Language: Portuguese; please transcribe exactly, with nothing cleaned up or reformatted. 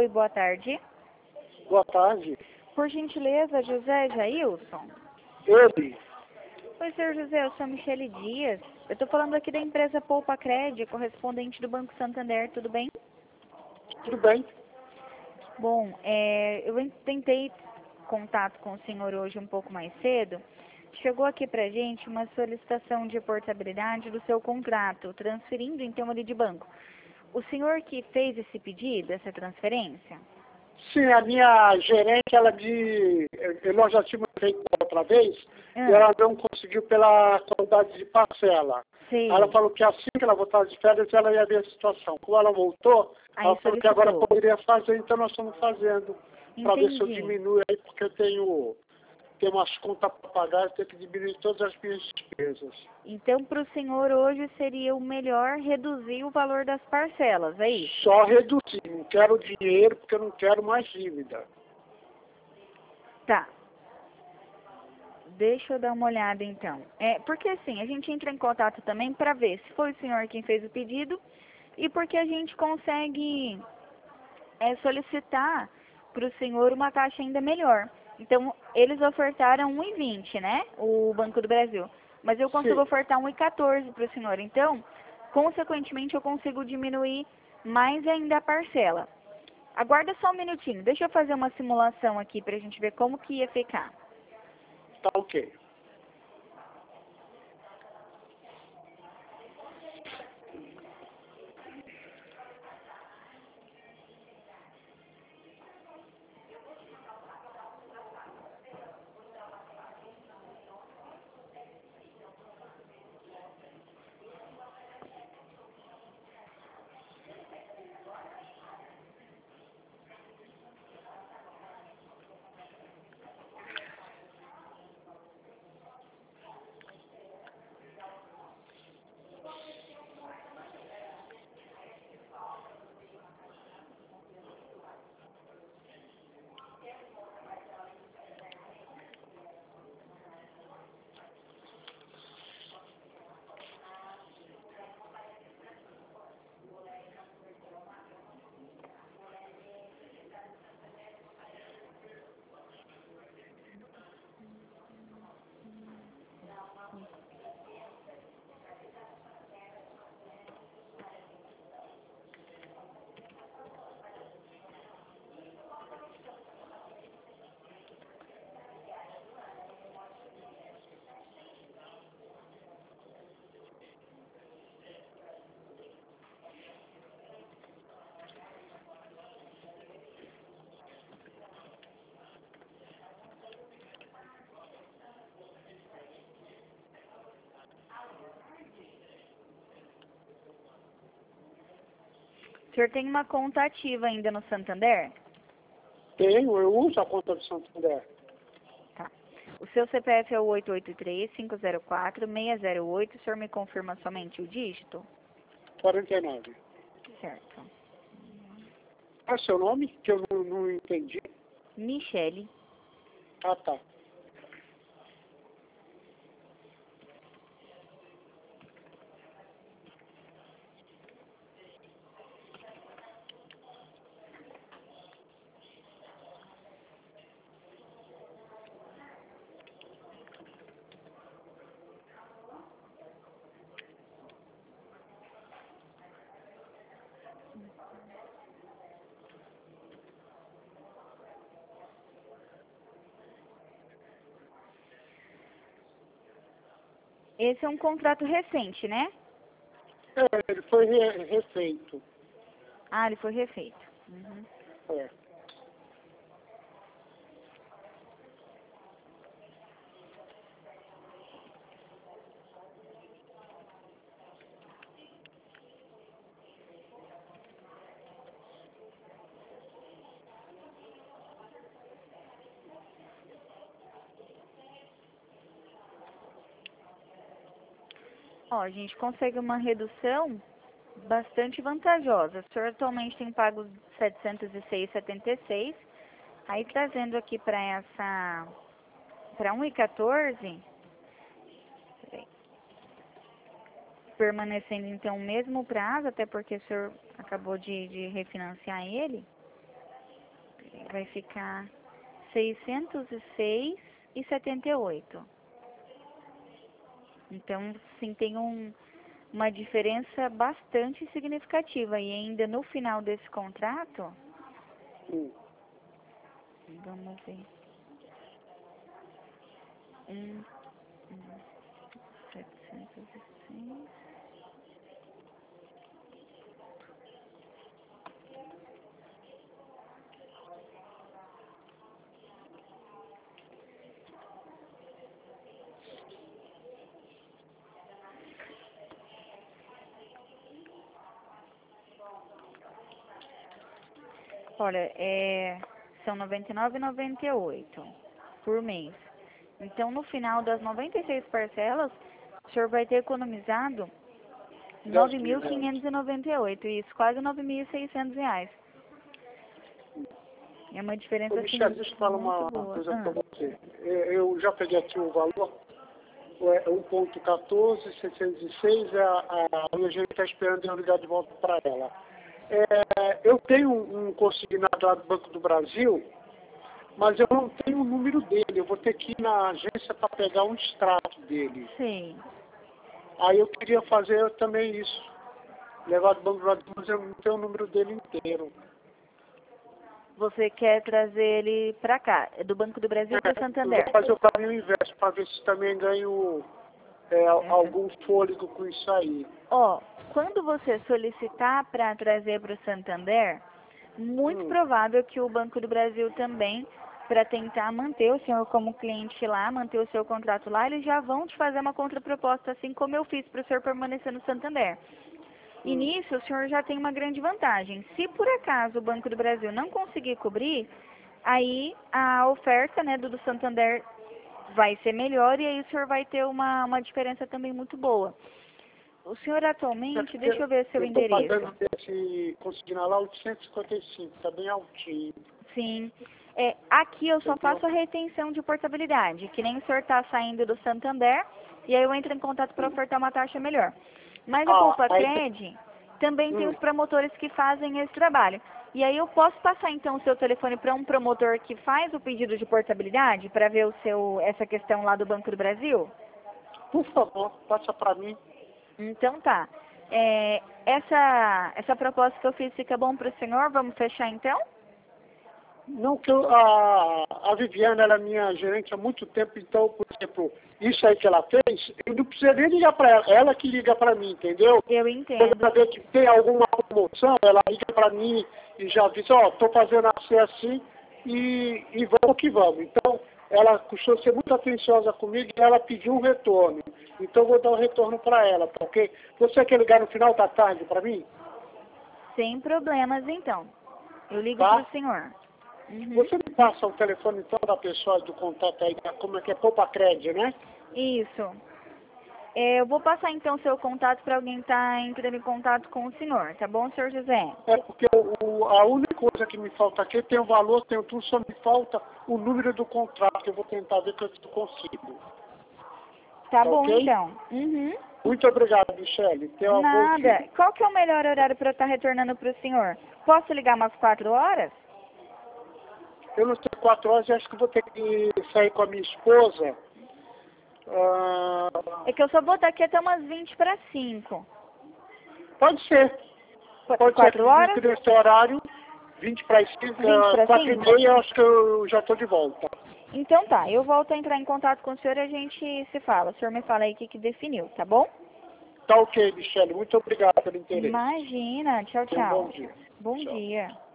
Oi, boa tarde. Boa tarde. Por gentileza, José Jailson? Ele? Oi, senhor José, eu sou a Michele Dias. Eu estou falando aqui da empresa Poupa Cred, correspondente do Banco Santander, tudo bem? Tudo bem? Bom, é, eu tentei contato com o senhor hoje um pouco mais cedo. Chegou aqui pra gente uma solicitação de portabilidade do seu contrato, transferindo então ali de banco. O senhor que fez esse pedido, essa transferência? Sim, a minha gerente, ela de... Nós já tínhamos feito outra vez, Ah, e ela não conseguiu pela quantidade de parcela. sei. Ela falou que assim que ela voltar de férias, ela ia ver a situação. Como ela voltou, Aí ela falou que agora solicitou. poderia fazer, então nós estamos fazendo. Para ver se eu Entendi. diminuo aí, porque eu tenho, tenho umas contas para pagar, eu tenho que diminuir todas as minhas despesas. Então, para o senhor hoje seria o melhor reduzir o valor das parcelas, é isso? Só reduzir, não quero dinheiro, porque eu não quero mais dívida. Tá. Deixa eu dar uma olhada então. É, porque assim, a gente entra em contato também para ver se foi o senhor quem fez o pedido e porque a gente consegue é, solicitar para o senhor uma taxa ainda melhor. Então, eles ofertaram um e vinte, né? O Banco do Brasil. Mas eu consigo Sim, ofertar um e quatorze para o senhor. Então, consequentemente, eu consigo diminuir mais ainda a parcela. Aguarda só um minutinho. Deixa eu fazer uma simulação aqui para a gente ver como que ia ficar. tá ok. O senhor tem uma conta ativa ainda no Santander? Tenho, eu uso a conta do Santander. Tá. O seu C P F é o oito oito três, cinco zero quatro, seis zero oito. O senhor me confirma somente o dígito? quarenta e nove. Certo. Qual é o seu nome? Que eu não, não entendi. Michele. Ah, tá. Esse é um contrato recente, né? É, ele foi re- refeito. Ah, ele foi refeito. Uhum. É. Ó, a gente consegue uma redução bastante vantajosa. O senhor atualmente tem pago setecentos e seis vírgula setenta e seis. Aí trazendo aqui para essa, para um e quatorze, peraí, permanecendo então o mesmo prazo, até porque o senhor acabou de, de refinanciar ele. vai ficar seiscentos e seis e setenta e oito. Então, sim, tem um, uma diferença bastante significativa. E ainda no final desse contrato, Hum. vamos ver, um, um, setecentos e seis. Olha, é, são noventa e nove reais e noventa e oito centavos por mês. Então, no final das noventa e seis parcelas, o senhor vai ter economizado nove mil quinhentos e noventa e oito reais, isso, quase nove mil e seiscentos reais. É uma diferença, Ô, assim, Michele, deixa eu falar muito uma boa. coisa Ah, para você. Eu eu já peguei aqui o valor, é um ponto quatorze, seiscentos e seis, a, a minha gente está esperando eu ligar de volta para ela. É, eu tenho um consignado lá do Banco do Brasil, mas eu não tenho o número dele. Eu vou ter que ir na agência para pegar um extrato dele. sim. Aí eu queria fazer também isso. Levar do Banco do Brasil, mas eu não tenho o número dele inteiro. Você quer trazer ele para cá, é do Banco do Brasil para o É, eu Santander? vou fazer o caminho inverso para ver se também ganho é, algum fôlego com isso aí. Ó, quando você solicitar para trazer para o Santander, muito Hum. provável que o Banco do Brasil também, para tentar manter o senhor como cliente lá, manter o seu contrato lá, eles já vão te fazer uma contraproposta, assim como eu fiz para o senhor permanecer no Santander. E Hum. nisso o senhor já tem uma grande vantagem. Se por acaso o Banco do Brasil não conseguir cobrir, aí a oferta, né, do, do Santander vai ser melhor e aí o senhor vai ter uma, uma diferença também muito boa. O senhor atualmente, deixa eu ver seu Eu estou endereço. pagando esse consignar lá oitocentos e cinquenta e cinco, está bem altinho. Sim. É, aqui eu só Entendeu? faço a retenção de portabilidade, que nem o senhor está saindo do Santander, e aí eu entro em contato para ofertar uma taxa melhor. Mas a Ah, Poupa aí, Cred também tem hum, os promotores que fazem esse trabalho. E aí eu posso passar então o seu telefone para um promotor que faz o pedido de portabilidade para ver o seu, essa questão lá do Banco do Brasil? por favor, passa para mim. Então tá. É, essa, essa proposta que eu fiz fica bom para o senhor? Vamos fechar então? Não que eu, a, a Viviana era minha gerente há muito tempo, então, por exemplo, isso aí que ela fez, eu não preciso nem ligar para ela, ela que liga para mim, entendeu? Eu Quando entendo. ela vê que tem alguma promoção, ela liga para mim e já diz, ó, estou fazendo assim, assim, e, e vamos que vamos. Então, ela costuma ser muito atenciosa comigo e ela pediu um retorno. Então, eu vou dar um retorno para ela, porque você quer ligar no final da tarde para mim? Sem problemas então. Eu ligo Tá? para o senhor. Uhum. Você me passa o telefone então da pessoa do contato aí, da- como é que é, Poupa Cred, né? Isso. É, eu vou passar então seu contato para alguém estar entrando em contato com o senhor, tá bom, senhor José? É porque o, a única coisa que me falta aqui tem o valor, tem o tudo, só me falta o número do contrato. Eu vou tentar ver que eu consigo. Tá Tá bom ok? então. Uhum. Muito obrigado, Michele. Tenha um bom Nada. dia. Qual que é o melhor horário para eu estar retornando para o senhor? Posso ligar umas quatro horas? Eu não sei quatro horas, eu acho que vou ter que sair com a minha esposa. Ah, É que eu só vou estar aqui até umas vinte para cinco. pode ser. Qu- Pode ser Quatro horas? que nesse horário, vinte para as cinco, Vinte para quatro e cinco? meia, eu acho que eu já estou de volta. Então tá, eu volto a entrar em contato com o senhor e a gente se fala. O senhor me fala aí o que, que definiu, tá bom? Tá ok, Michele. Muito obrigado pelo interesse. Imagina. Tchau, Tenha um bom tchau. dia. Bom Tchau. dia.